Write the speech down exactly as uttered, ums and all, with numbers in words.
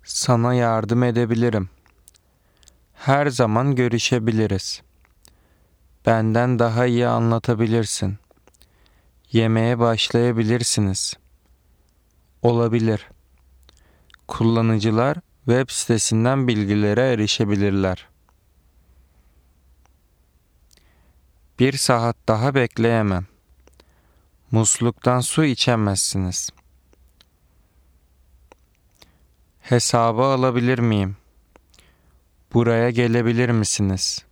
Sana yardım edebilirim. Her zaman görüşebiliriz. Benden daha iyi anlatabilirsin. Yemeğe başlayabilirsiniz. Olabilir. Kullanıcılar web sitesinden bilgilere erişebilirler. Bir saat daha bekleyemem. Musluktan su içemezsiniz. Hesabı alabilir miyim? Buraya gelebilir misiniz?